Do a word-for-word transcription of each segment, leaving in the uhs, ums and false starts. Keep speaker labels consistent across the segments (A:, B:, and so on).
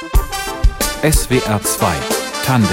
A: S W R zwei Tandem.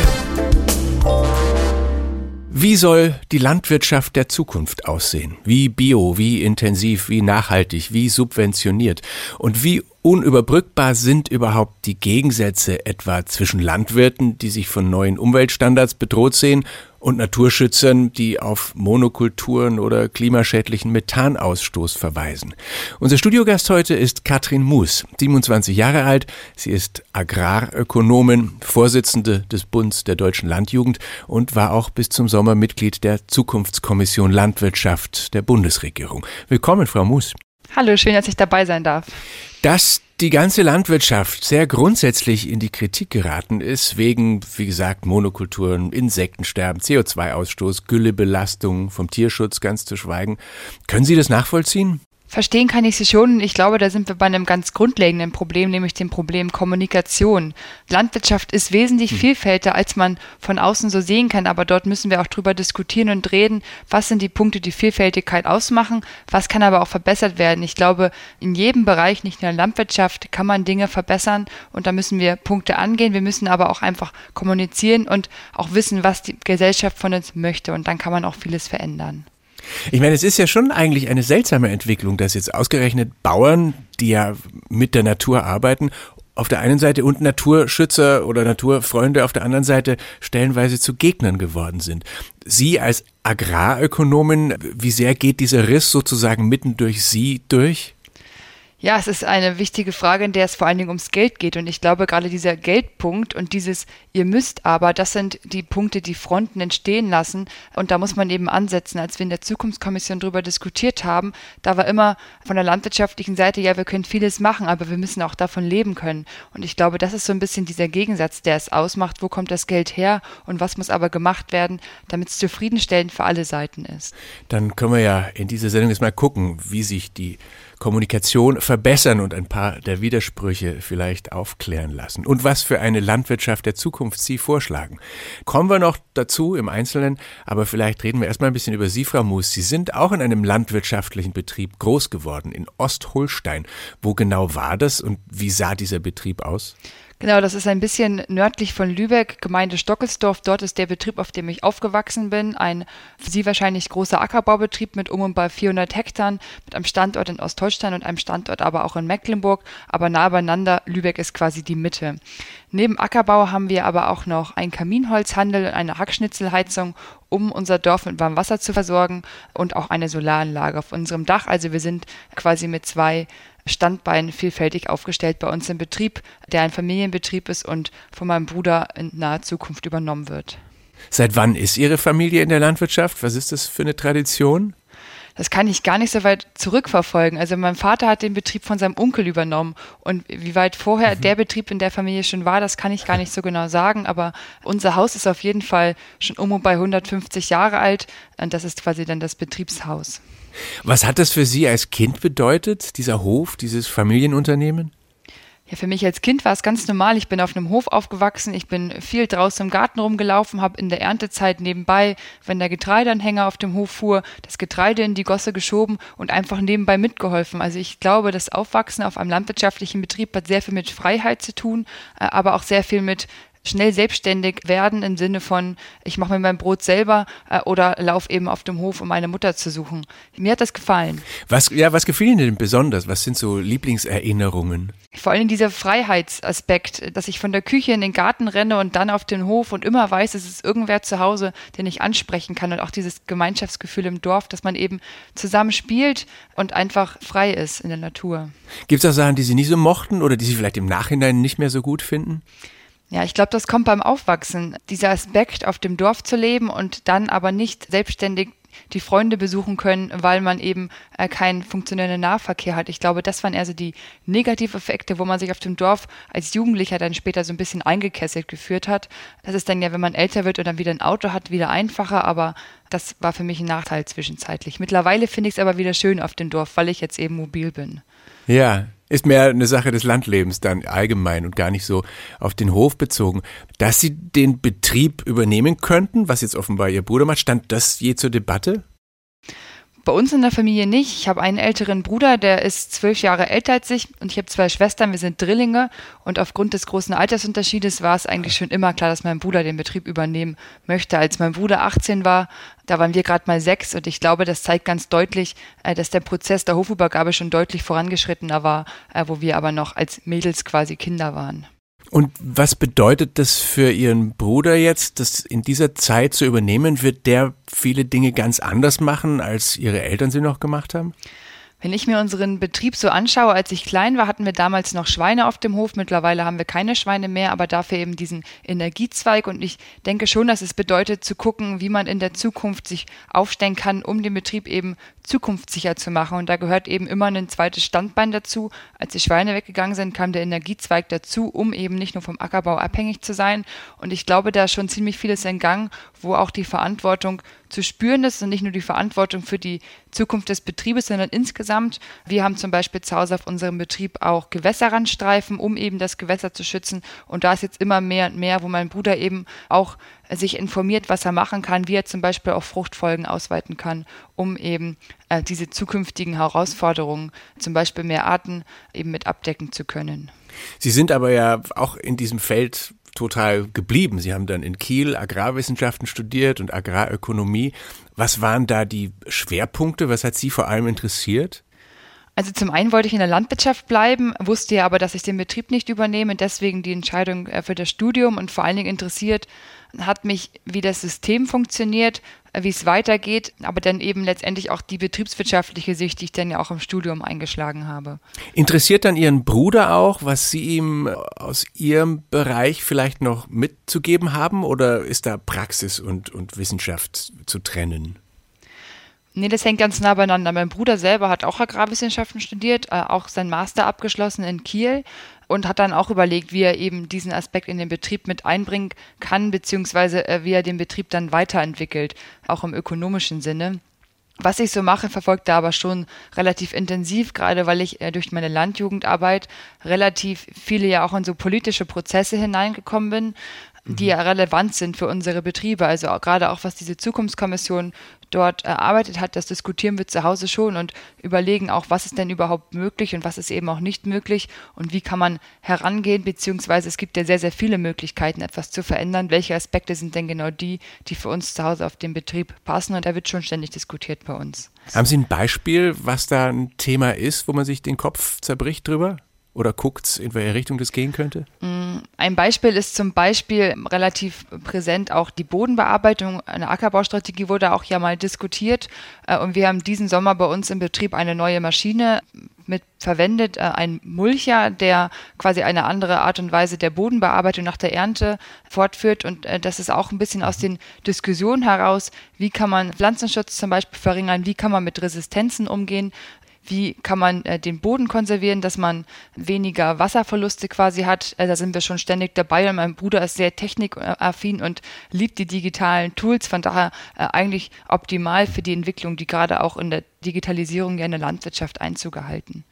A: Wie soll die Landwirtschaft der Zukunft aussehen? Wie bio, wie intensiv, wie nachhaltig, wie subventioniert? Und wie unüberbrückbar sind überhaupt die Gegensätze etwa zwischen Landwirten, die sich von neuen Umweltstandards bedroht sehen, und Naturschützern, die auf Monokulturen oder klimaschädlichen Methanausstoß verweisen? Unser Studiogast heute ist Katrin Mus, siebenundzwanzig Jahre alt. Sie ist Agrarökonomin, Vorsitzende des Bunds der Deutschen Landjugend und war auch bis zum Sommer Mitglied der Zukunftskommission Landwirtschaft der Bundesregierung. Willkommen, Frau Mus.
B: Hallo, schön, dass ich dabei sein darf.
A: Dass die ganze Landwirtschaft sehr grundsätzlich in die Kritik geraten ist, wegen, wie gesagt, Monokulturen, Insektensterben, C O zwei Ausstoß, Güllebelastung, vom Tierschutz ganz zu schweigen. Können Sie das nachvollziehen?
B: Verstehen kann ich Sie schon. Ich glaube, da sind wir bei einem ganz grundlegenden Problem, nämlich dem Problem Kommunikation. Landwirtschaft ist wesentlich hm. vielfältiger, als man von außen so sehen kann, aber dort müssen wir auch drüber diskutieren und reden, was sind die Punkte, die Vielfältigkeit ausmachen, was kann aber auch verbessert werden. Ich glaube, in jedem Bereich, nicht nur in der Landwirtschaft, kann man Dinge verbessern und da müssen wir Punkte angehen. Wir müssen aber auch einfach kommunizieren und auch wissen, was die Gesellschaft von uns möchte und dann kann man auch vieles verändern.
A: Ich meine, es ist ja schon eigentlich eine seltsame Entwicklung, dass jetzt ausgerechnet Bauern, die ja mit der Natur arbeiten, auf der einen Seite und Naturschützer oder Naturfreunde auf der anderen Seite stellenweise zu Gegnern geworden sind. Sie als Agrarökonomin, wie sehr geht dieser Riss sozusagen mitten durch Sie durch?
B: Ja, es ist eine wichtige Frage, in der es vor allen Dingen ums Geld geht. Und ich glaube, gerade dieser Geldpunkt und dieses Ihr müsst aber, das sind die Punkte, die Fronten entstehen lassen. Und da muss man eben ansetzen. Als wir in der Zukunftskommission darüber diskutiert haben, da war immer von der landwirtschaftlichen Seite, ja, wir können vieles machen, aber wir müssen auch davon leben können. Und ich glaube, das ist so ein bisschen dieser Gegensatz, der es ausmacht. Wo kommt das Geld her und was muss aber gemacht werden, damit es zufriedenstellend für alle Seiten ist?
A: Dann können wir ja in dieser Sendung jetzt mal gucken, wie sich die Kommunikation verbessern und ein paar der Widersprüche vielleicht aufklären lassen. Und was für eine Landwirtschaft der Zukunft Sie vorschlagen. Kommen wir noch dazu im Einzelnen, aber vielleicht reden wir erstmal ein bisschen über Sie, Frau Mus. Sie sind auch in einem landwirtschaftlichen Betrieb groß geworden, in Ostholstein. Wo genau war das und wie sah dieser Betrieb aus?
B: Genau, das ist ein bisschen nördlich von Lübeck, Gemeinde Stockelsdorf. Dort ist der Betrieb, auf dem ich aufgewachsen bin. Ein für Sie wahrscheinlich großer Ackerbaubetrieb mit um und bei vierhundert Hektar, mit einem Standort in Ostholstein und einem Standort aber auch in Mecklenburg, aber nah beieinander. Lübeck ist quasi die Mitte. Neben Ackerbau haben wir aber auch noch einen Kaminholzhandel und eine Hackschnitzelheizung, um unser Dorf mit warmem Wasser zu versorgen und auch eine Solaranlage auf unserem Dach. Also wir sind quasi mit zwei Standbeinen vielfältig aufgestellt bei uns im Betrieb, der ein Familienbetrieb ist und von meinem Bruder in naher Zukunft übernommen wird.
A: Seit wann ist Ihre Familie in der Landwirtschaft? Was ist das für eine Tradition?
B: Das kann ich gar nicht so weit zurückverfolgen. Also mein Vater hat den Betrieb von seinem Onkel übernommen und wie weit vorher mhm. der Betrieb in der Familie schon war, das kann ich gar nicht so genau sagen, aber unser Haus ist auf jeden Fall schon um und bei hundertfünfzig Jahre alt und das ist quasi dann das Betriebshaus.
A: Was hat das für Sie als Kind bedeutet, dieser Hof, dieses Familienunternehmen?
B: Ja, für mich als Kind war es ganz normal. Ich bin auf einem Hof aufgewachsen. Ich bin viel draußen im Garten rumgelaufen, habe in der Erntezeit nebenbei, wenn der Getreideanhänger auf dem Hof fuhr, das Getreide in die Gosse geschoben und einfach nebenbei mitgeholfen. Also ich glaube, das Aufwachsen auf einem landwirtschaftlichen Betrieb hat sehr viel mit Freiheit zu tun, aber auch sehr viel mit schnell selbstständig werden im Sinne von, ich mache mir mein Brot selber äh, oder laufe eben auf dem Hof, um meine Mutter zu suchen. Mir hat das gefallen.
A: Was, ja, was gefiel Ihnen denn besonders? Was sind so Lieblingserinnerungen?
B: Vor allem dieser Freiheitsaspekt, dass ich von der Küche in den Garten renne und dann auf den Hof und immer weiß, es ist irgendwer zu Hause, den ich ansprechen kann und auch dieses Gemeinschaftsgefühl im Dorf, dass man eben zusammen spielt und einfach frei ist in der Natur.
A: Gibt es auch Sachen, die Sie nicht so mochten oder die Sie vielleicht im Nachhinein nicht mehr so gut finden?
B: Ja, ich glaube, das kommt beim Aufwachsen. Dieser Aspekt, auf dem Dorf zu leben und dann aber nicht selbstständig die Freunde besuchen können, weil man eben äh, keinen funktionierenden Nahverkehr hat. Ich glaube, das waren eher so die Negativeffekte, wo man sich auf dem Dorf als Jugendlicher dann später so ein bisschen eingekesselt geführt hat. Das ist dann ja, wenn man älter wird und dann wieder ein Auto hat, wieder einfacher, aber das war für mich ein Nachteil zwischenzeitlich. Mittlerweile finde ich es aber wieder schön auf dem Dorf, weil ich jetzt eben mobil bin.
A: Ja, ist mehr eine Sache des Landlebens dann allgemein und gar nicht so auf den Hof bezogen. Dass Sie den Betrieb übernehmen könnten, was jetzt offenbar Ihr Bruder macht, stand das je zur Debatte?
B: Bei uns in der Familie nicht. Ich habe einen älteren Bruder, der ist zwölf Jahre älter als ich und ich habe zwei Schwestern, wir sind Drillinge und aufgrund des großen Altersunterschiedes war es eigentlich schon immer klar, dass mein Bruder den Betrieb übernehmen möchte. Als mein Bruder achtzehn war, da waren wir gerade mal sechs und ich glaube, das zeigt ganz deutlich, dass der Prozess der Hofübergabe schon deutlich vorangeschrittener war, wo wir aber noch als Mädels quasi Kinder waren.
A: Und was bedeutet das für Ihren Bruder jetzt, das in dieser Zeit zu übernehmen? Wird der viele Dinge ganz anders machen, als Ihre Eltern sie noch gemacht haben?
B: Wenn ich mir unseren Betrieb so anschaue, als ich klein war, hatten wir damals noch Schweine auf dem Hof. Mittlerweile haben wir keine Schweine mehr, aber dafür eben diesen Energiezweig. Und ich denke schon, dass es bedeutet, zu gucken, wie man in der Zukunft sich aufstellen kann, um den Betrieb eben zukunftssicher zu machen. Und da gehört eben immer ein zweites Standbein dazu. Als die Schweine weggegangen sind, kam der Energiezweig dazu, um eben nicht nur vom Ackerbau abhängig zu sein. Und ich glaube, da ist schon ziemlich vieles in Gang, wo auch die Verantwortung zu spüren ist und nicht nur die Verantwortung für die Zukunft des Betriebes, sondern insgesamt. Wir haben zum Beispiel zu Hause auf unserem Betrieb auch Gewässerrandstreifen, um eben das Gewässer zu schützen. Und da ist jetzt immer mehr und mehr, wo mein Bruder eben auch sich informiert, was er machen kann, wie er zum Beispiel auch Fruchtfolgen ausweiten kann, um eben äh, diese zukünftigen Herausforderungen, zum Beispiel mehr Arten, eben mit abdecken zu können.
A: Sie sind aber ja auch in diesem Feld total geblieben. Sie haben dann in Kiel Agrarwissenschaften studiert und Agrarökonomie. Was waren da die Schwerpunkte? Was hat Sie vor allem interessiert?
B: Also zum einen wollte ich in der Landwirtschaft bleiben, wusste ja aber, dass ich den Betrieb nicht übernehme, deswegen die Entscheidung für das Studium und vor allen Dingen interessiert hat mich, wie das System funktioniert, wie es weitergeht, aber dann eben letztendlich auch die betriebswirtschaftliche Sicht, die ich dann ja auch im Studium eingeschlagen habe.
A: Interessiert dann Ihren Bruder auch, was Sie ihm aus Ihrem Bereich vielleicht noch mitzugeben haben oder ist da Praxis und, und Wissenschaft zu trennen?
B: Nee, das hängt ganz nah beieinander. Mein Bruder selber hat auch Agrarwissenschaften studiert, äh, auch sein Master abgeschlossen in Kiel und hat dann auch überlegt, wie er eben diesen Aspekt in den Betrieb mit einbringen kann, beziehungsweise äh, wie er den Betrieb dann weiterentwickelt, auch im ökonomischen Sinne. Was ich so mache, verfolgt da aber schon relativ intensiv, gerade weil ich äh, durch meine Landjugendarbeit relativ viele ja auch in so politische Prozesse hineingekommen bin, die ja relevant sind für unsere Betriebe. Also auch, gerade auch, was diese Zukunftskommission dort erarbeitet hat, das diskutieren wir zu Hause schon und überlegen auch, was ist denn überhaupt möglich und was ist eben auch nicht möglich und wie kann man herangehen, beziehungsweise es gibt ja sehr, sehr viele Möglichkeiten, etwas zu verändern. Welche Aspekte sind denn genau die, die für uns zu Hause auf den Betrieb passen und da wird schon ständig diskutiert bei uns.
A: Haben Sie ein Beispiel, was da ein Thema ist, wo man sich den Kopf zerbricht drüber? Oder guckt, in welche Richtung das gehen könnte?
B: Ein Beispiel ist zum Beispiel relativ präsent auch die Bodenbearbeitung. Eine Ackerbaustrategie wurde auch ja mal diskutiert. Und wir haben diesen Sommer bei uns im Betrieb eine neue Maschine mit verwendet, ein Mulcher, der quasi eine andere Art und Weise der Bodenbearbeitung nach der Ernte fortführt. Und das ist auch ein bisschen aus den Diskussionen heraus, wie kann man Pflanzenschutz zum Beispiel verringern, wie kann man mit Resistenzen umgehen. Wie kann man äh, den Boden konservieren, dass man weniger Wasserverluste quasi hat? Äh, da sind wir schon ständig dabei und mein Bruder ist sehr technikaffin und liebt die digitalen Tools. Von daher äh, eigentlich optimal für die Entwicklung, die gerade auch in der Digitalisierung ja in der Landwirtschaft Einzug erhalten.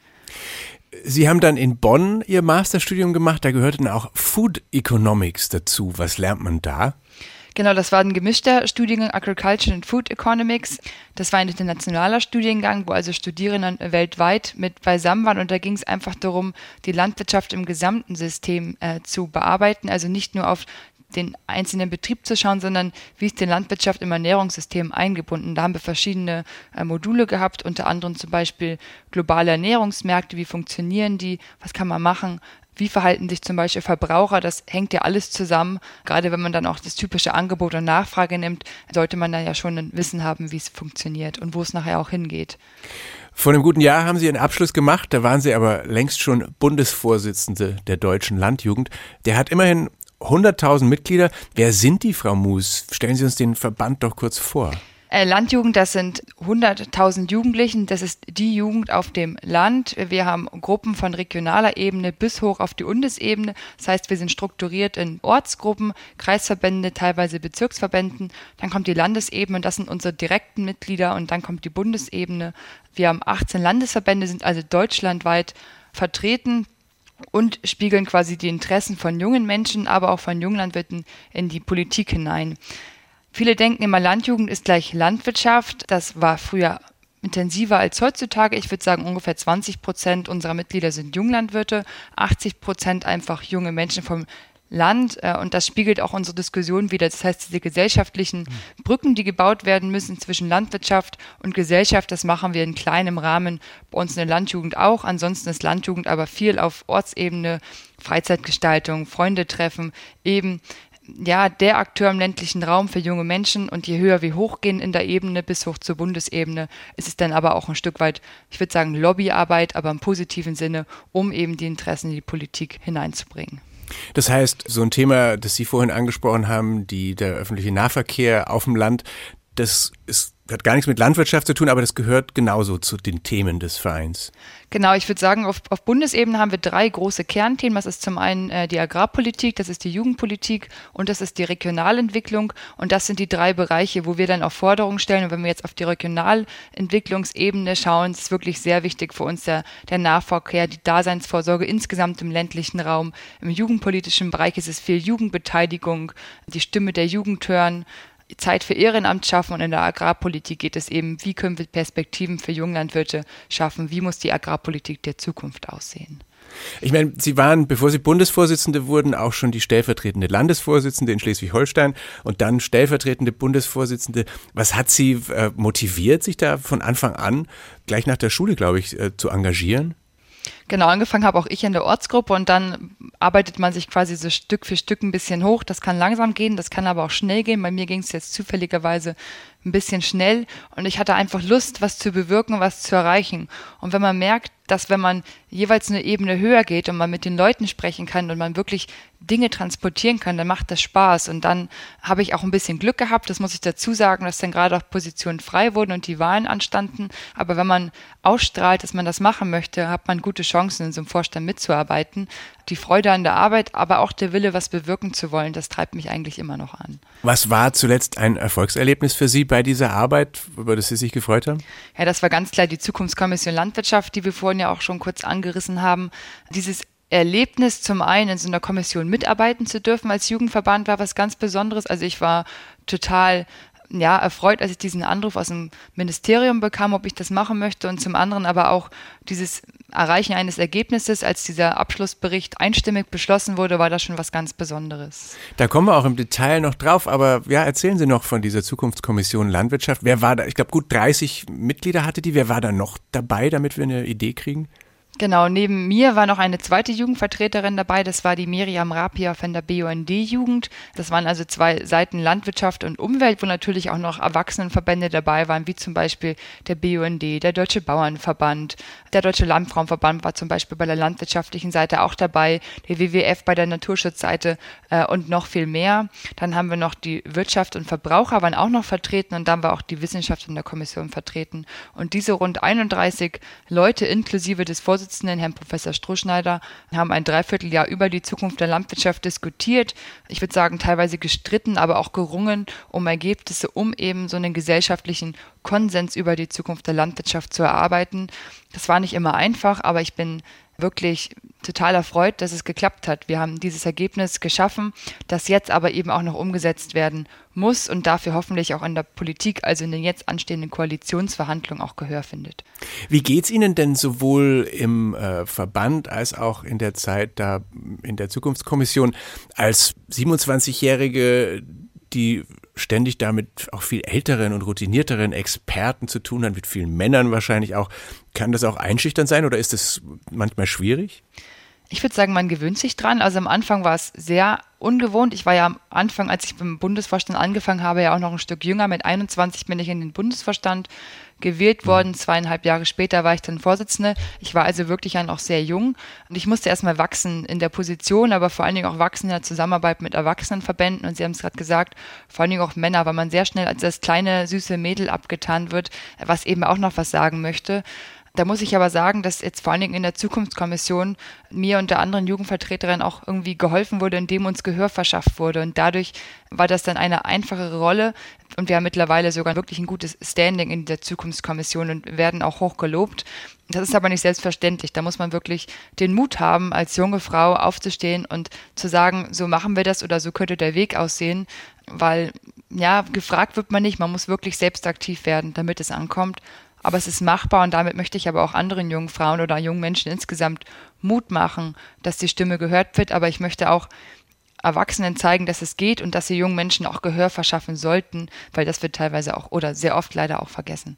A: Sie haben dann in Bonn Ihr Masterstudium gemacht, da gehörte dann auch Food Economics dazu. Was lernt man da?
B: Genau, das war ein gemischter Studiengang Agriculture and Food Economics. Das war ein internationaler Studiengang, wo also Studierende weltweit mit beisammen waren. Und da ging es einfach darum, die Landwirtschaft im gesamten System äh, zu bearbeiten. Also nicht nur auf den einzelnen Betrieb zu schauen, sondern wie ist die Landwirtschaft im Ernährungssystem eingebunden. Da haben wir verschiedene äh, Module gehabt, unter anderem zum Beispiel globale Ernährungsmärkte, wie funktionieren die, was kann man machen, wie verhalten sich zum Beispiel Verbraucher, das hängt ja alles zusammen. Gerade wenn man dann auch das typische Angebot und Nachfrage nimmt, sollte man dann ja schon ein Wissen haben, wie es funktioniert und wo es nachher auch hingeht.
A: Vor einem guten Jahr haben Sie einen Abschluss gemacht, da waren Sie aber längst schon Bundesvorsitzende der Deutschen Landjugend. Der hat immerhin hunderttausend Mitglieder. Wer sind die, Frau Muß? Stellen Sie uns den Verband doch kurz vor.
B: Äh, Landjugend, das sind hunderttausend Jugendlichen, das ist die Jugend auf dem Land. Wir haben Gruppen von regionaler Ebene bis hoch auf die Bundesebene. Das heißt, wir sind strukturiert in Ortsgruppen, Kreisverbände, teilweise Bezirksverbänden. Dann kommt die Landesebene und das sind unsere direkten Mitglieder und dann kommt die Bundesebene. Wir haben achtzehn Landesverbände, sind also deutschlandweit vertreten und spiegeln quasi die Interessen von jungen Menschen, aber auch von Junglandwirten in die Politik hinein. Viele denken immer, Landjugend ist gleich Landwirtschaft. Das war früher intensiver als heutzutage. Ich würde sagen, ungefähr zwanzig Prozent unserer Mitglieder sind Junglandwirte, achtzig Prozent einfach junge Menschen vom Land, und das spiegelt auch unsere Diskussion wider. Das heißt, diese gesellschaftlichen Brücken, die gebaut werden müssen zwischen Landwirtschaft und Gesellschaft, das machen wir in kleinem Rahmen bei uns in der Landjugend auch. Ansonsten ist Landjugend aber viel auf Ortsebene, Freizeitgestaltung, Freunde treffen, eben ja der Akteur im ländlichen Raum für junge Menschen, und je höher wir hochgehen in der Ebene bis hoch zur Bundesebene, ist es dann aber auch ein Stück weit, ich würde sagen, Lobbyarbeit, aber im positiven Sinne, um eben die Interessen in die Politik hineinzubringen.
A: Das heißt, so ein Thema, das Sie vorhin angesprochen haben, die, der öffentliche Nahverkehr auf dem Land, das ist, hat gar nichts mit Landwirtschaft zu tun, aber das gehört genauso zu den Themen des Vereins.
B: Genau, ich würde sagen, auf, auf Bundesebene haben wir drei große Kernthemen. Das ist zum einen äh, die Agrarpolitik, das ist die Jugendpolitik und das ist die Regionalentwicklung. Und das sind die drei Bereiche, wo wir dann auch Forderungen stellen. Und wenn wir jetzt auf die Regionalentwicklungsebene schauen, ist es wirklich sehr wichtig für uns der, der Nahverkehr, die Daseinsvorsorge insgesamt im ländlichen Raum. Im jugendpolitischen Bereich ist es viel Jugendbeteiligung, die Stimme der Jugend hören, Zeit für Ehrenamt schaffen, und in der Agrarpolitik geht es eben, wie können wir Perspektiven für Junglandwirte schaffen, wie muss die Agrarpolitik der Zukunft aussehen.
A: Ich meine, Sie waren, bevor Sie Bundesvorsitzende wurden, auch schon die stellvertretende Landesvorsitzende in Schleswig-Holstein und dann stellvertretende Bundesvorsitzende. Was hat Sie äh, motiviert, sich da von Anfang an, gleich nach der Schule, glaube ich, äh, zu engagieren?
B: Genau, angefangen habe auch ich in der Ortsgruppe, und dann arbeitet man sich quasi so Stück für Stück ein bisschen hoch. Das kann langsam gehen, das kann aber auch schnell gehen. Bei mir ging es jetzt zufälligerweise ein bisschen schnell, und ich hatte einfach Lust, was zu bewirken, was zu erreichen. Und wenn man merkt, dass wenn man jeweils eine Ebene höher geht und man mit den Leuten sprechen kann und man wirklich Dinge transportieren kann, dann macht das Spaß. Und dann habe ich auch ein bisschen Glück gehabt, das muss ich dazu sagen, dass dann gerade auch Positionen frei wurden und die Wahlen anstanden. Aber wenn man ausstrahlt, dass man das machen möchte, hat man gute Chancen, in so einem Vorstand mitzuarbeiten. Die Freude an der Arbeit, aber auch der Wille, was bewirken zu wollen, das treibt mich eigentlich immer noch an.
A: Was war zuletzt ein Erfolgserlebnis für Sie bei dieser Arbeit, über das Sie sich gefreut haben?
B: Ja, das war ganz klar die Zukunftskommission Landwirtschaft, die wir vorhin ja auch schon kurz angerissen haben. Dieses Erlebnis, zum einen in so einer Kommission mitarbeiten zu dürfen als Jugendverband, war was ganz Besonderes. Also ich war total ja, erfreut, als ich diesen Anruf aus dem Ministerium bekam, ob ich das machen möchte, und zum anderen aber auch dieses Erreichen eines Ergebnisses, als dieser Abschlussbericht einstimmig beschlossen wurde, war das schon was ganz Besonderes.
A: Da kommen wir auch im Detail noch drauf, aber ja, erzählen Sie noch von dieser Zukunftskommission Landwirtschaft. Wer war da? Ich glaube, gut dreißig Mitglieder hatte die. Wer war da noch dabei, damit wir eine Idee kriegen?
B: Genau, neben mir war noch eine zweite Jugendvertreterin dabei, das war die Miriam Rapier von der B U N D-Jugend. Das waren also zwei Seiten Landwirtschaft und Umwelt, wo natürlich auch noch Erwachsenenverbände dabei waren, wie zum Beispiel der B U N D, der Deutsche Bauernverband, der Deutsche Landfrauenverband war zum Beispiel bei der landwirtschaftlichen Seite auch dabei, der W W F bei der Naturschutzseite äh, und noch viel mehr. Dann haben wir noch die Wirtschaft und Verbraucher waren auch noch vertreten, und dann war auch die Wissenschaft in der Kommission vertreten. Und diese rund einunddreißig Leute inklusive des Vorsitzenden, Herrn Professor Strohschneider, haben ein Dreivierteljahr über die Zukunft der Landwirtschaft diskutiert. Ich würde sagen, teilweise gestritten, aber auch gerungen um Ergebnisse, um eben so einen gesellschaftlichen Konsens über die Zukunft der Landwirtschaft zu erarbeiten. Das war nicht immer einfach, aber ich bin wirklich total erfreut, dass es geklappt hat. Wir haben dieses Ergebnis geschaffen, das jetzt aber eben auch noch umgesetzt werden muss und dafür hoffentlich auch in der Politik, also in den jetzt anstehenden Koalitionsverhandlungen, auch Gehör findet.
A: Wie geht's Ihnen denn sowohl im äh, Verband als auch in der Zeit da in der Zukunftskommission als siebenundzwanzigjährige, die ständig da mit auch viel älteren und routinierteren Experten zu tun hat, mit vielen Männern wahrscheinlich auch. Kann das auch einschüchternd sein oder ist das manchmal schwierig?
B: Ich würde sagen, man gewöhnt sich dran. Also am Anfang war es sehr ungewohnt. Ich war ja am Anfang, als ich beim Bundesvorstand angefangen habe, ja auch noch ein Stück jünger. Mit einundzwanzig bin ich in den Bundesvorstand gewählt worden. Zweieinhalb Jahre später war ich dann Vorsitzende. Ich war also wirklich ja noch sehr jung. Und ich musste erstmal wachsen in der Position, aber vor allen Dingen auch wachsen in der Zusammenarbeit mit Erwachsenenverbänden. Und Sie haben es gerade gesagt, vor allen Dingen auch Männer, weil man sehr schnell als das kleine, süße Mädel abgetan wird, was eben auch noch was sagen möchte. Da muss ich aber sagen, dass jetzt vor allen Dingen in der Zukunftskommission mir und der anderen Jugendvertreterin auch irgendwie geholfen wurde, indem uns Gehör verschafft wurde. Und dadurch war das dann eine einfachere Rolle. Und wir haben mittlerweile sogar wirklich ein gutes Standing in der Zukunftskommission und werden auch hoch gelobt. Das ist aber nicht selbstverständlich. Da muss man wirklich den Mut haben, als junge Frau aufzustehen und zu sagen, so machen wir das oder so könnte der Weg aussehen. Weil, ja, gefragt wird man nicht. Man muss wirklich selbst aktiv werden, damit es ankommt. Aber es ist machbar und damit möchte ich aber auch anderen jungen Frauen oder jungen Menschen insgesamt Mut machen, dass die Stimme gehört wird. Aber ich möchte auch Erwachsenen zeigen, dass es geht und dass sie jungen Menschen auch Gehör verschaffen sollten, weil das wird teilweise auch oder sehr oft leider auch vergessen.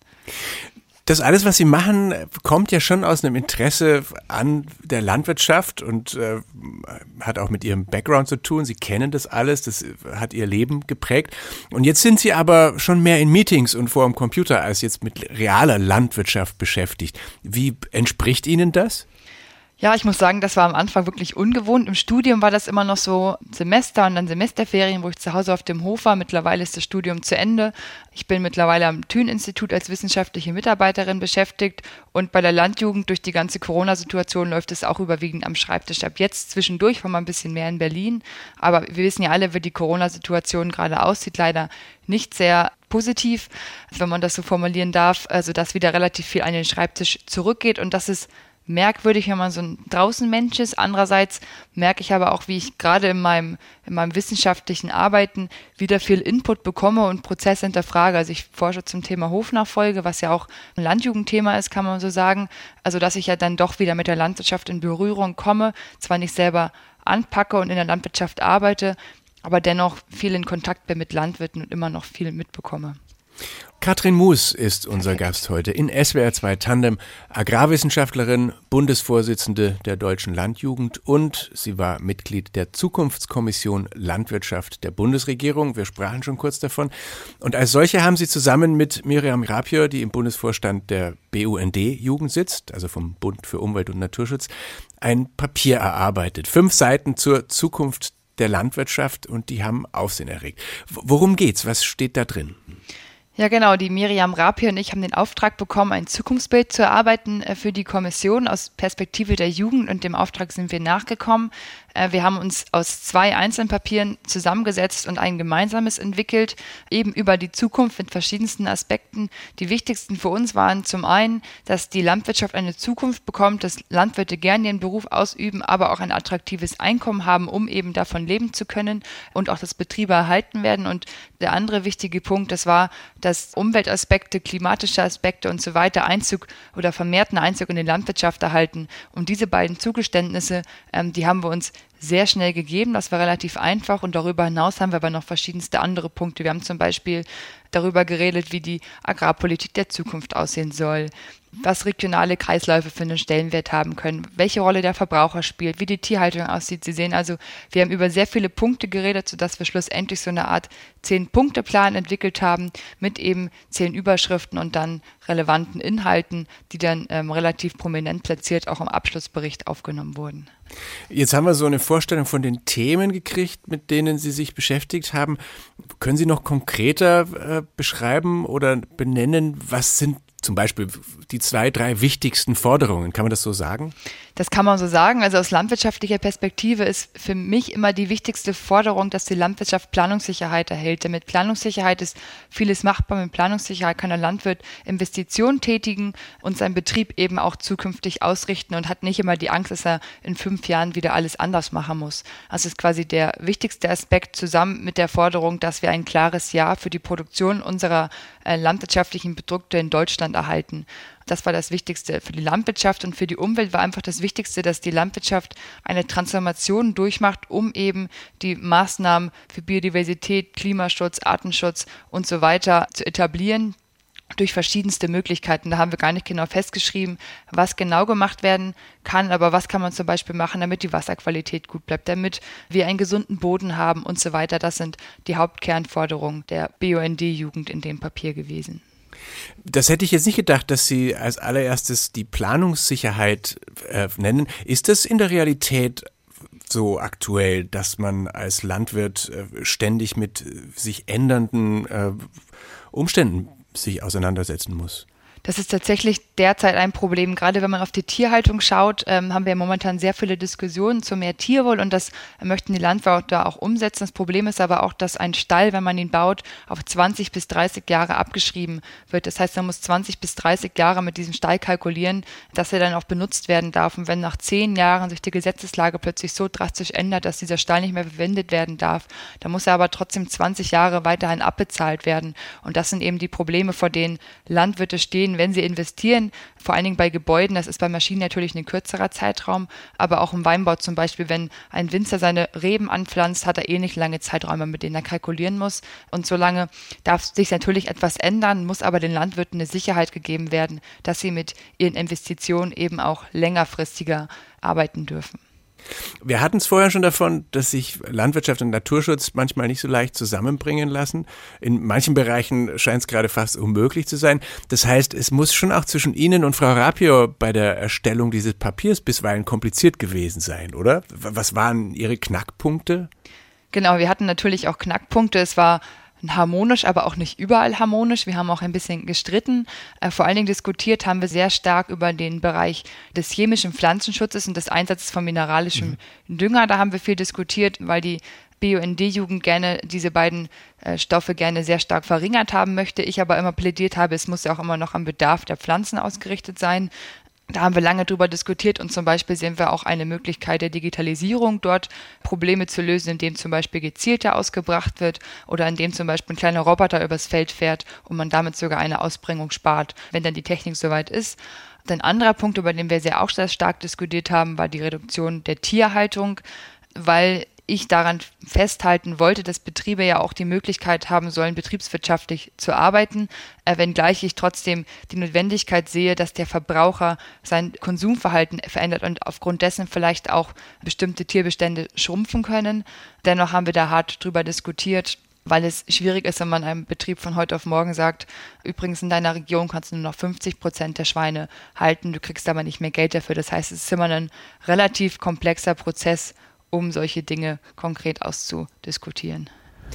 A: Das alles, was Sie machen, kommt ja schon aus einem Interesse an der Landwirtschaft und äh, hat auch mit Ihrem Background zu tun. Sie kennen das alles, das hat Ihr Leben geprägt. Und jetzt sind Sie aber schon mehr in Meetings und vor dem Computer als jetzt mit realer Landwirtschaft beschäftigt. Wie entspricht Ihnen das?
B: Ja, ich muss sagen, das war am Anfang wirklich ungewohnt. Im Studium war das immer noch so Semester und dann Semesterferien, wo ich zu Hause auf dem Hof war. Mittlerweile ist das Studium zu Ende. Ich bin mittlerweile am Thün-Institut als wissenschaftliche Mitarbeiterin beschäftigt und bei der Landjugend durch die ganze Corona-Situation läuft es auch überwiegend am Schreibtisch. Ab jetzt zwischendurch war mal ein bisschen mehr in Berlin. Aber wir wissen ja alle, wie die Corona-Situation gerade aussieht. Leider nicht sehr positiv, wenn man das so formulieren darf. Also, dass wieder relativ viel an den Schreibtisch zurückgeht und das ist merkwürdig, wenn man so ein Draußenmensch ist. Andererseits merke ich aber auch, wie ich gerade in meinem, in meinem wissenschaftlichen Arbeiten wieder viel Input bekomme und Prozesse hinterfrage. Also ich forsche zum Thema Hofnachfolge, was ja auch ein Landjugendthema ist, kann man so sagen. Also dass ich ja dann doch wieder mit der Landwirtschaft in Berührung komme, zwar nicht selber anpacke und in der Landwirtschaft arbeite, aber dennoch viel in Kontakt bin mit Landwirten und immer noch viel mitbekomme.
A: Katrin Muß ist unser Gast heute in S W R zwei Tandem, Agrarwissenschaftlerin, Bundesvorsitzende der Deutschen Landjugend und sie war Mitglied der Zukunftskommission Landwirtschaft der Bundesregierung. Wir sprachen schon kurz davon. Und als solche haben sie zusammen mit Miriam Rapior, die im Bundesvorstand der B U N D-Jugend sitzt, also vom Bund für Umwelt und Naturschutz, ein Papier erarbeitet. Fünf Seiten zur Zukunft der Landwirtschaft und die haben Aufsehen erregt. Worum geht's? Was steht da drin?
B: Ja genau, die Miriam Rapior und ich haben den Auftrag bekommen, ein Zukunftsbild zu erarbeiten für die Kommission aus Perspektive der Jugend und dem Auftrag sind wir nachgekommen. Wir haben uns aus zwei einzelnen Papieren zusammengesetzt und ein gemeinsames entwickelt, eben über die Zukunft mit verschiedensten Aspekten. Die wichtigsten für uns waren zum einen, dass die Landwirtschaft eine Zukunft bekommt, dass Landwirte gern ihren Beruf ausüben, aber auch ein attraktives Einkommen haben, um eben davon leben zu können und auch, dass Betriebe erhalten werden. Und der andere wichtige Punkt, das war, dass Umweltaspekte, klimatische Aspekte und so weiter Einzug oder vermehrten Einzug in die Landwirtschaft erhalten. Und diese beiden Zugeständnisse, ähm, die haben wir uns sehr schnell gegeben. Das war relativ einfach und darüber hinaus haben wir aber noch verschiedenste andere Punkte. Wir haben zum Beispiel darüber geredet, wie die Agrarpolitik der Zukunft aussehen soll, was regionale Kreisläufe für einen Stellenwert haben können, welche Rolle der Verbraucher spielt, wie die Tierhaltung aussieht. Sie sehen also, wir haben über sehr viele Punkte geredet, sodass wir schlussendlich so eine Art Zehn-Punkte-Plan entwickelt haben mit eben zehn Überschriften und dann relevanten Inhalten, die dann ähm, relativ prominent platziert auch im Abschlussbericht aufgenommen wurden.
A: Jetzt haben wir so eine Vorstellung von den Themen gekriegt, mit denen Sie sich beschäftigt haben. Können Sie noch konkreter äh, beschreiben oder benennen, was sind zum Beispiel die zwei, drei wichtigsten Forderungen? Kann man das so sagen?
B: Das kann man so sagen. Also aus landwirtschaftlicher Perspektive ist für mich immer die wichtigste Forderung, dass die Landwirtschaft Planungssicherheit erhält. Denn mit Planungssicherheit ist vieles machbar. Mit Planungssicherheit kann der Landwirt Investitionen tätigen und seinen Betrieb eben auch zukünftig ausrichten und hat nicht immer die Angst, dass er in fünf Jahren wieder alles anders machen muss. Das ist quasi der wichtigste Aspekt zusammen mit der Forderung, dass wir ein klares Ja für die Produktion unserer äh, landwirtschaftlichen Produkte in Deutschland erhalten. Das war das Wichtigste für die Landwirtschaft und für die Umwelt war einfach das Wichtigste, dass die Landwirtschaft eine Transformation durchmacht, um eben die Maßnahmen für Biodiversität, Klimaschutz, Artenschutz und so weiter zu etablieren durch verschiedenste Möglichkeiten. Da haben wir gar nicht genau festgeschrieben, was genau gemacht werden kann, aber was kann man zum Beispiel machen, damit die Wasserqualität gut bleibt, damit wir einen gesunden Boden haben und so weiter. Das sind die Hauptkernforderungen der B U N D-Jugend in dem Papier gewesen.
A: Das hätte ich jetzt nicht gedacht, dass Sie als allererstes die Planungssicherheit äh, nennen. Ist das in der Realität so aktuell, dass man als Landwirt äh, ständig mit sich ändernden äh, Umständen sich auseinandersetzen muss?
B: Das ist tatsächlich derzeit ein Problem. Gerade wenn man auf die Tierhaltung schaut, ähm, haben wir momentan sehr viele Diskussionen zu mehr Tierwohl und das möchten die Landwirte auch umsetzen. Das Problem ist aber auch, dass ein Stall, wenn man ihn baut, auf zwanzig bis dreißig Jahre abgeschrieben wird. Das heißt, man muss zwanzig bis dreißig Jahre mit diesem Stall kalkulieren, dass er dann auch benutzt werden darf. Und wenn nach zehn Jahren sich die Gesetzeslage plötzlich so drastisch ändert, dass dieser Stall nicht mehr verwendet werden darf, dann muss er aber trotzdem zwanzig Jahre weiterhin abbezahlt werden. Und das sind eben die Probleme, vor denen Landwirte stehen, sehen, wenn sie investieren, vor allen Dingen bei Gebäuden, das ist bei Maschinen natürlich ein kürzerer Zeitraum, aber auch im Weinbau zum Beispiel, wenn ein Winzer seine Reben anpflanzt, hat er eh nicht lange Zeiträume, mit denen er kalkulieren muss. Und solange darf sich natürlich etwas ändern, muss aber den Landwirten eine Sicherheit gegeben werden, dass sie mit ihren Investitionen eben auch längerfristiger arbeiten dürfen.
A: Wir hatten es vorher schon davon, dass sich Landwirtschaft und Naturschutz manchmal nicht so leicht zusammenbringen lassen. In manchen Bereichen scheint es gerade fast unmöglich zu sein. Das heißt, es muss schon auch zwischen Ihnen und Frau Rapio bei der Erstellung dieses Papiers bisweilen kompliziert gewesen sein, oder? Was waren Ihre Knackpunkte?
B: Genau, wir hatten natürlich auch Knackpunkte. Es war harmonisch, aber auch nicht überall harmonisch. Wir haben auch ein bisschen gestritten. Äh, vor allen Dingen diskutiert haben wir sehr stark über den Bereich des chemischen Pflanzenschutzes und des Einsatzes von mineralischem mhm. Dünger. Da haben wir viel diskutiert, weil die B U N D-Jugend gerne diese beiden äh, Stoffe gerne sehr stark verringert haben möchte. Ich aber immer plädiert habe, es muss ja auch immer noch am Bedarf der Pflanzen ausgerichtet sein. Da haben wir lange drüber diskutiert und zum Beispiel sehen wir auch eine Möglichkeit der Digitalisierung, dort Probleme zu lösen, indem zum Beispiel gezielter ausgebracht wird oder indem zum Beispiel ein kleiner Roboter übers Feld fährt und man damit sogar eine Ausbringung spart, wenn dann die Technik soweit ist. Und ein anderer Punkt, über den wir sehr auch sehr stark diskutiert haben, war die Reduktion der Tierhaltung, weil ich daran festhalten wollte, dass Betriebe ja auch die Möglichkeit haben sollen, betriebswirtschaftlich zu arbeiten, äh, wenngleich ich trotzdem die Notwendigkeit sehe, dass der Verbraucher sein Konsumverhalten verändert und aufgrund dessen vielleicht auch bestimmte Tierbestände schrumpfen können. Dennoch haben wir da hart drüber diskutiert, weil es schwierig ist, wenn man einem Betrieb von heute auf morgen sagt, übrigens in deiner Region kannst du nur noch fünfzig Prozent der Schweine halten, du kriegst aber nicht mehr Geld dafür. Das heißt, es ist immer ein relativ komplexer Prozess, um solche Dinge konkret auszudiskutieren.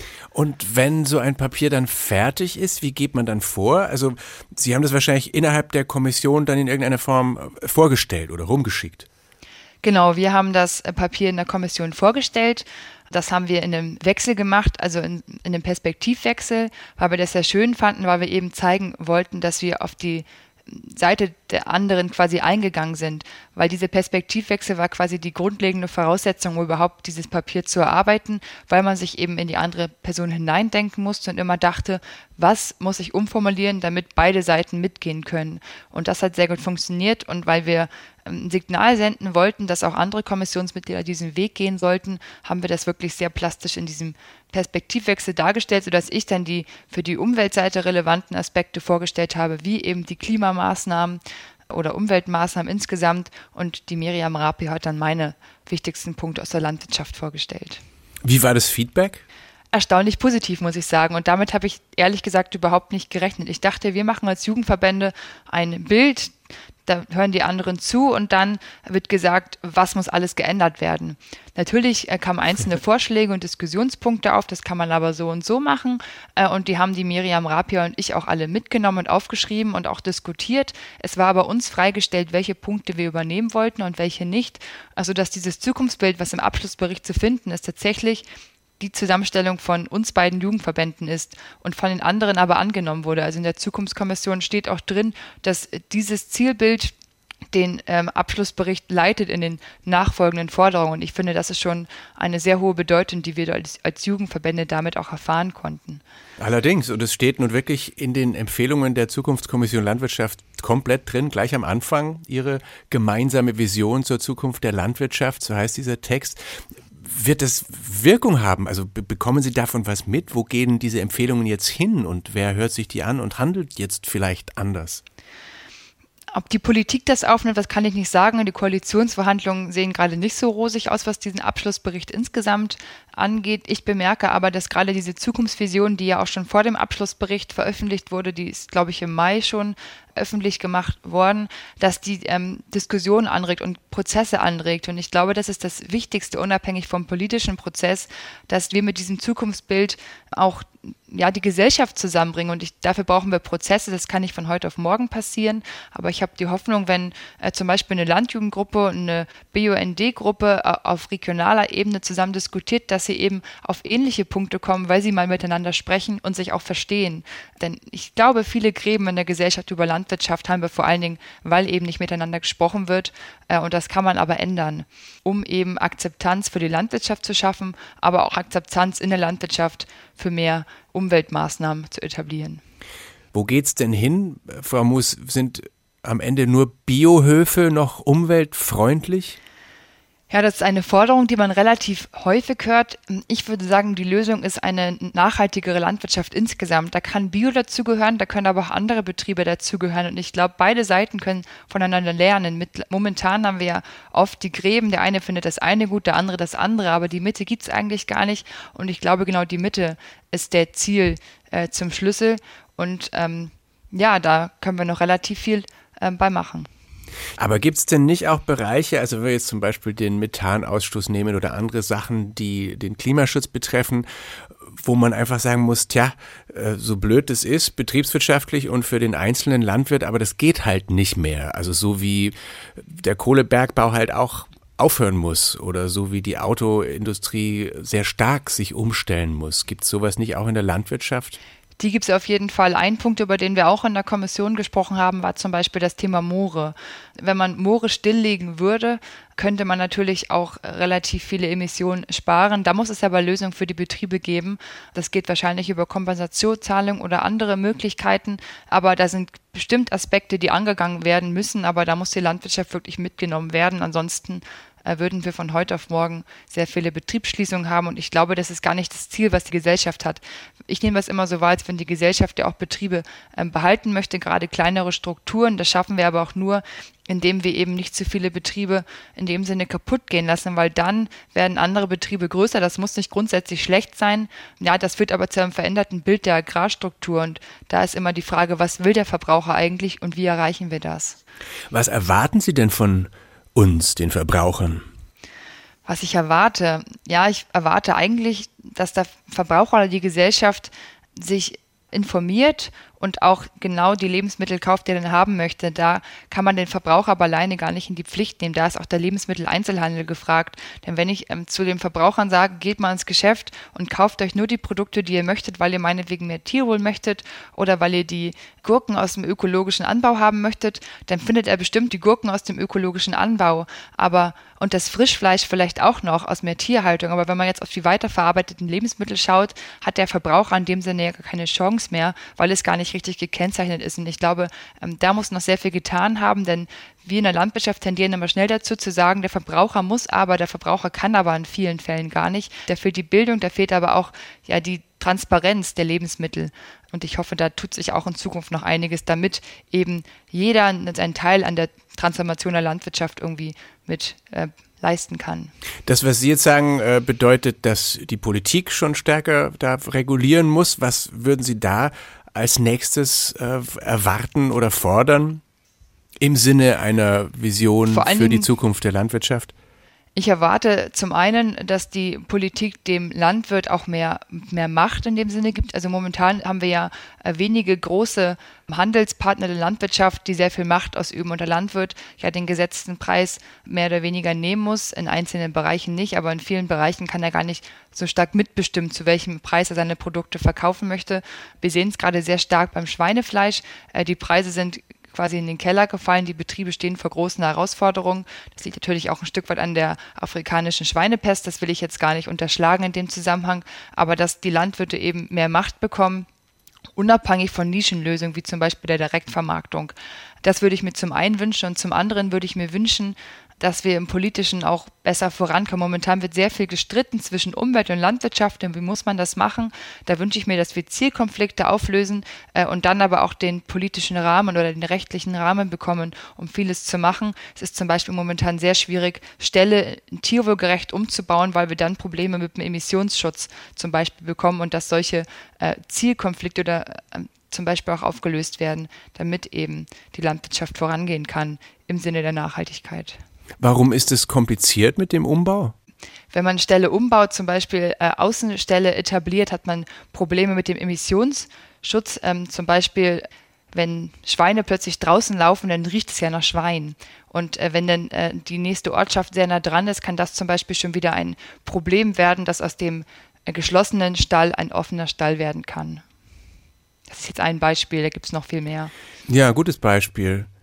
A: Und wenn so ein Papier dann fertig ist, wie geht man dann vor? Also Sie haben das wahrscheinlich innerhalb der Kommission dann in irgendeiner Form vorgestellt oder rumgeschickt.
B: Genau, wir haben das Papier in der Kommission vorgestellt. Das haben wir in einem Wechsel gemacht, also in, in einem Perspektivwechsel, weil wir das sehr schön fanden, weil wir eben zeigen wollten, dass wir auf die Seite der anderen quasi eingegangen sind, weil diese Perspektivwechsel war quasi die grundlegende Voraussetzung, um überhaupt dieses Papier zu erarbeiten, weil man sich eben in die andere Person hineindenken musste und immer dachte, was muss ich umformulieren, damit beide Seiten mitgehen können. Und das hat sehr gut funktioniert und weil wir ein Signal senden wollten, dass auch andere Kommissionsmitglieder diesen Weg gehen sollten, haben wir das wirklich sehr plastisch in diesem Perspektivwechsel dargestellt, sodass ich dann die für die Umweltseite relevanten Aspekte vorgestellt habe, wie eben die Klimamaßnahmen oder Umweltmaßnahmen insgesamt und die Miriam Rapio hat dann meine wichtigsten Punkte aus der Landwirtschaft vorgestellt.
A: Wie war das Feedback?
B: Erstaunlich positiv, muss ich sagen. Und damit habe ich ehrlich gesagt überhaupt nicht gerechnet. Ich dachte, wir machen als Jugendverbände ein Bild, da hören die anderen zu und dann wird gesagt, was muss alles geändert werden. Natürlich äh, kamen einzelne Vorschläge und Diskussionspunkte auf, das kann man aber so und so machen äh, und die haben die Miriam Rapio und ich auch alle mitgenommen und aufgeschrieben und auch diskutiert. Es war aber uns freigestellt, welche Punkte wir übernehmen wollten und welche nicht. Also dass dieses Zukunftsbild, was im Abschlussbericht zu finden ist, tatsächlich die Zusammenstellung von uns beiden Jugendverbänden ist und von den anderen aber angenommen wurde. Also in der Zukunftskommission steht auch drin, dass dieses Zielbild den ähm, Abschlussbericht leitet in den nachfolgenden Forderungen. Und ich finde, das ist schon eine sehr hohe Bedeutung, die wir als, als Jugendverbände damit auch erfahren konnten.
A: Allerdings, und es steht nun wirklich in den Empfehlungen der Zukunftskommission Landwirtschaft komplett drin, gleich am Anfang, Ihre gemeinsame Vision zur Zukunft der Landwirtschaft, so heißt dieser Text. Wird das Wirkung haben? Also be- bekommen Sie davon was mit? Wo gehen diese Empfehlungen jetzt hin und wer hört sich die an und handelt jetzt vielleicht anders?
B: Ob die Politik das aufnimmt, das kann ich nicht sagen. Die Koalitionsverhandlungen sehen gerade nicht so rosig aus, was diesen Abschlussbericht insgesamt angeht. Ich bemerke aber, dass gerade diese Zukunftsvision, die ja auch schon vor dem Abschlussbericht veröffentlicht wurde, die ist, glaube ich, im Mai schon öffentlich gemacht worden, dass die ähm, Diskussion anregt und Prozesse anregt. Und ich glaube, das ist das Wichtigste, unabhängig vom politischen Prozess, dass wir mit diesem Zukunftsbild auch ja, die Gesellschaft zusammenbringen. Und ich, dafür brauchen wir Prozesse. Das kann nicht von heute auf morgen passieren. Aber ich habe die Hoffnung, wenn äh, zum Beispiel eine Landjugendgruppe, eine B U N D-Gruppe äh, auf regionaler Ebene zusammen diskutiert, dass sie eben auf ähnliche Punkte kommen, weil sie mal miteinander sprechen und sich auch verstehen. Denn ich glaube, viele Gräben in der Gesellschaft über Landwirtschaft haben wir vor allen Dingen, weil eben nicht miteinander gesprochen wird. Äh, und das kann man aber ändern, um eben Akzeptanz für die Landwirtschaft zu schaffen, aber auch Akzeptanz in der Landwirtschaft für mehr Umweltmaßnahmen zu etablieren.
A: Wo geht's denn hin, Frau Muß? Sind am Ende nur Biohöfe noch umweltfreundlich?
B: Ja, das ist eine Forderung, die man relativ häufig hört. Ich würde sagen, die Lösung ist eine nachhaltigere Landwirtschaft insgesamt. Da kann Bio dazugehören, da können aber auch andere Betriebe dazugehören. Und ich glaube, beide Seiten können voneinander lernen. Mit, momentan haben wir ja oft die Gräben. Der eine findet das eine gut, der andere das andere. Aber die Mitte gibt es eigentlich gar nicht. Und ich glaube, genau die Mitte ist der Ziel äh, zum Schlüssel. Und ähm, ja, da können wir noch relativ viel äh, bei machen.
A: Aber gibt es denn nicht auch Bereiche, also wenn wir jetzt zum Beispiel den Methanausstoß nehmen oder andere Sachen, die den Klimaschutz betreffen, wo man einfach sagen muss, tja, so blöd es ist, betriebswirtschaftlich und für den einzelnen Landwirt, aber das geht halt nicht mehr. Also so wie der Kohlebergbau halt auch aufhören muss oder so wie die Autoindustrie sehr stark sich umstellen muss. Gibt es sowas nicht auch in der Landwirtschaft?
B: Die gibt es auf jeden Fall. Ein Punkt, über den wir auch in der Kommission gesprochen haben, war zum Beispiel das Thema Moore. Wenn man Moore stilllegen würde, könnte man natürlich auch relativ viele Emissionen sparen. Da muss es aber Lösungen für die Betriebe geben. Das geht wahrscheinlich über Kompensationszahlungen oder andere Möglichkeiten. Aber da sind bestimmt Aspekte, die angegangen werden müssen. Aber da muss die Landwirtschaft wirklich mitgenommen werden. Ansonsten würden wir von heute auf morgen sehr viele Betriebsschließungen haben. Und ich glaube, das ist gar nicht das Ziel, was die Gesellschaft hat. Ich nehme das immer so wahr, als wenn die Gesellschaft ja auch Betriebe äh, behalten möchte, gerade kleinere Strukturen. Das schaffen wir aber auch nur, indem wir eben nicht zu viele Betriebe in dem Sinne kaputt gehen lassen, weil dann werden andere Betriebe größer. Das muss nicht grundsätzlich schlecht sein. Ja, das führt aber zu einem veränderten Bild der Agrarstruktur. Und da ist immer die Frage, was will der Verbraucher eigentlich und wie erreichen wir das?
A: Was erwarten Sie denn von uns, den Verbrauchern?
B: Was ich erwarte? Ja, ich erwarte eigentlich, dass der Verbraucher oder die Gesellschaft sich informiert und auch genau die Lebensmittel kauft, die er dann haben möchte. Da kann man den Verbraucher aber alleine gar nicht in die Pflicht nehmen. Da ist auch der Lebensmitteleinzelhandel gefragt. Denn wenn ich ähm, zu den Verbrauchern sage, geht mal ins Geschäft und kauft euch nur die Produkte, die ihr möchtet, weil ihr meinetwegen mehr Tierwohl möchtet oder weil ihr die Gurken aus dem ökologischen Anbau haben möchtet, dann findet er bestimmt die Gurken aus dem ökologischen Anbau. Aber und das Frischfleisch vielleicht auch noch aus mehr Tierhaltung. Aber wenn man jetzt auf die weiterverarbeiteten Lebensmittel schaut, hat der Verbraucher in dem Sinne ja gar keine Chance mehr, weil es gar nicht richtig gekennzeichnet ist. Und ich glaube, da muss noch sehr viel getan haben, denn wir in der Landwirtschaft tendieren immer schnell dazu zu sagen, der Verbraucher muss aber, der Verbraucher kann aber in vielen Fällen gar nicht. Da fehlt die Bildung, da fehlt aber auch ja die Transparenz der Lebensmittel. Und ich hoffe, da tut sich auch in Zukunft noch einiges, damit eben jeder einen Teil an der Transformation der Landwirtschaft irgendwie mit äh, leisten kann.
A: Das, was Sie jetzt sagen, äh, bedeutet, dass die Politik schon stärker da regulieren muss. Was würden Sie da als nächstes äh, erwarten oder fordern im Sinne einer Vision für die Zukunft der Landwirtschaft?
B: Ich erwarte zum einen, dass die Politik dem Landwirt auch mehr, mehr Macht in dem Sinne gibt. Also momentan haben wir ja wenige große Handelspartner der Landwirtschaft, die sehr viel Macht ausüben und der Landwirt ja den gesetzten Preis mehr oder weniger nehmen muss, in einzelnen Bereichen nicht, aber in vielen Bereichen kann er gar nicht so stark mitbestimmen, zu welchem Preis er seine Produkte verkaufen möchte. Wir sehen es gerade sehr stark beim Schweinefleisch. Die Preise sind quasi in den Keller gefallen. Die Betriebe stehen vor großen Herausforderungen. Das liegt natürlich auch ein Stück weit an der afrikanischen Schweinepest. Das will ich jetzt gar nicht unterschlagen in dem Zusammenhang. Aber dass die Landwirte eben mehr Macht bekommen, unabhängig von Nischenlösungen, wie zum Beispiel der Direktvermarktung. Das würde ich mir zum einen wünschen und zum anderen würde ich mir wünschen, dass wir im Politischen auch besser vorankommen. Momentan wird sehr viel gestritten zwischen Umwelt und Landwirtschaft und wie muss man das machen? Da wünsche ich mir, dass wir Zielkonflikte auflösen äh, und dann aber auch den politischen Rahmen oder den rechtlichen Rahmen bekommen, um vieles zu machen. Es ist zum Beispiel momentan sehr schwierig, Ställe tierwohlgerecht umzubauen, weil wir dann Probleme mit dem Emissionsschutz zum Beispiel bekommen und dass solche äh, Zielkonflikte oder äh, zum Beispiel auch aufgelöst werden, damit eben die Landwirtschaft vorangehen kann im Sinne der Nachhaltigkeit.
A: Warum ist es kompliziert mit dem Umbau?
B: Wenn man Ställe umbaut, zum Beispiel äh, Außenställe etabliert, hat man Probleme mit dem Emissionsschutz. Ähm, zum Beispiel, wenn Schweine plötzlich draußen laufen, dann riecht es ja nach Schwein. Und äh, wenn dann äh, die nächste Ortschaft sehr nah dran ist, kann das zum Beispiel schon wieder ein Problem werden, dass aus dem äh, geschlossenen Stall ein offener Stall werden kann. Das ist jetzt ein Beispiel, da gibt es noch viel mehr.
A: Ja, gutes Beispiel.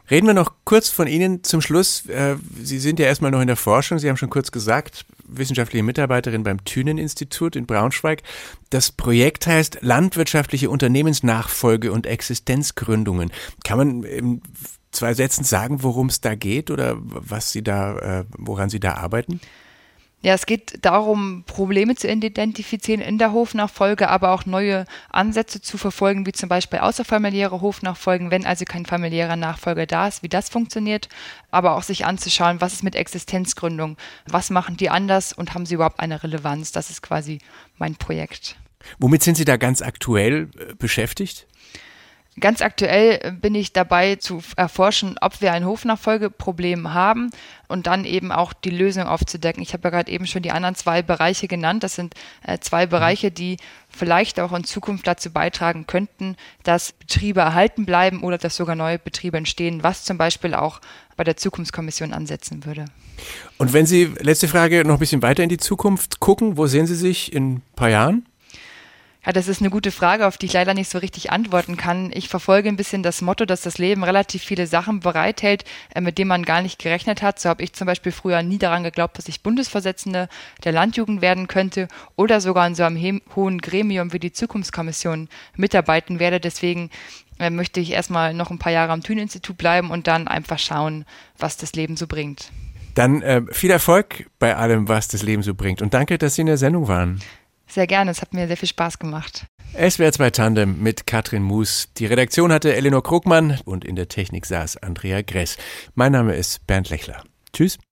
A: Reden wir noch kurz von Ihnen zum Schluss. Sie sind ja erstmal noch in der Forschung. Sie haben schon kurz gesagt, wissenschaftliche Mitarbeiterin beim Thünen-Institut in Braunschweig. Das Projekt heißt Landwirtschaftliche Unternehmensnachfolge und Existenzgründungen. Kann man in zwei Sätzen sagen, worum es da geht oder was Sie da, woran Sie da arbeiten?
B: Ja, es geht darum, Probleme zu identifizieren in der Hofnachfolge, aber auch neue Ansätze zu verfolgen, wie zum Beispiel außerfamiliäre Hofnachfolgen, wenn also kein familiärer Nachfolger da ist, wie das funktioniert, aber auch sich anzuschauen, was ist mit Existenzgründung, was machen die anders und haben sie überhaupt eine Relevanz? Das ist quasi mein Projekt.
A: Womit sind Sie da ganz aktuell beschäftigt?
B: Ganz aktuell bin ich dabei zu erforschen, ob wir ein Hofnachfolgeproblem haben und dann eben auch die Lösung aufzudecken. Ich habe ja gerade eben schon die anderen zwei Bereiche genannt. Das sind äh, zwei Bereiche, die vielleicht auch in Zukunft dazu beitragen könnten, dass Betriebe erhalten bleiben oder dass sogar neue Betriebe entstehen, was zum Beispiel auch bei der Zukunftskommission ansetzen würde.
A: Und wenn Sie, letzte Frage, noch ein bisschen weiter in die Zukunft gucken, wo sehen Sie sich in ein paar Jahren?
B: Ja, das ist eine gute Frage, auf die ich leider nicht so richtig antworten kann. Ich verfolge ein bisschen das Motto, dass das Leben relativ viele Sachen bereithält, mit denen man gar nicht gerechnet hat. So habe ich zum Beispiel früher nie daran geglaubt, dass ich Bundesvorsitzende der Landjugend werden könnte oder sogar in so einem he- hohen Gremium wie die Zukunftskommission mitarbeiten werde. Deswegen äh, möchte ich erstmal noch ein paar Jahre am Thünen-Institut bleiben und dann einfach schauen, was das Leben so bringt.
A: Dann äh, viel Erfolg bei allem, was das Leben so bringt. Und danke, dass Sie in der Sendung waren.
B: Sehr gerne, es hat mir sehr viel Spaß gemacht.
A: S W R zwei Tandem mit Katrin Moos. Die Redaktion hatte Elinor Krugmann und in der Technik saß Andrea Gress. Mein Name ist Bernd Lechler. Tschüss.